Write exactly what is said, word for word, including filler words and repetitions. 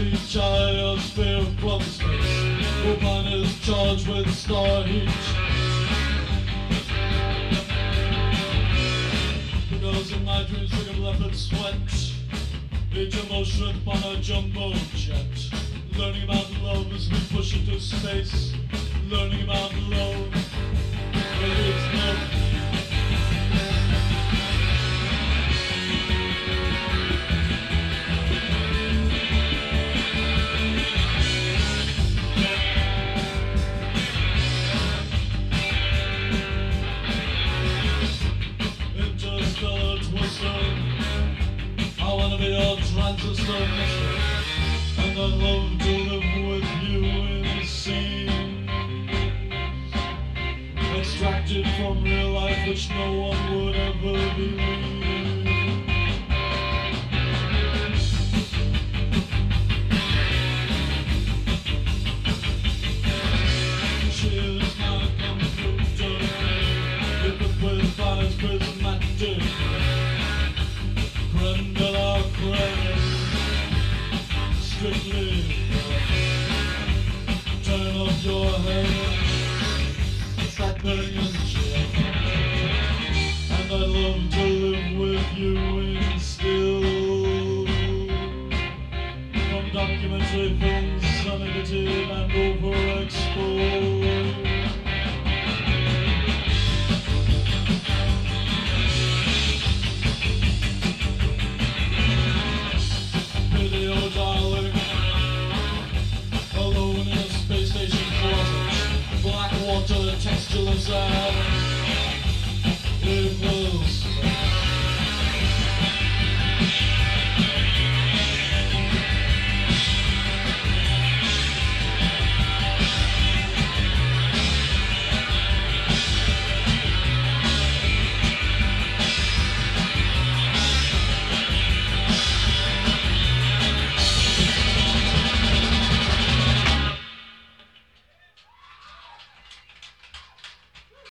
sea giant's fear of clumsiness. Woman is charged with star heat. Because in my dreams like a leopard sweat, each emotion upon a jumbo jet. Learning about love as we push into space. Learning about love, but it's no. Interstellar twister, I wanna be your transistor mister, and I'd love to live with you in scenes extracted from real life, which no one would ever believe. She is my computer, equipped with fires prismatic, creme de la creme, strictly turn off your head. That million shit, and I'd love to live with you in still. From documentary films, some negative and overexposed.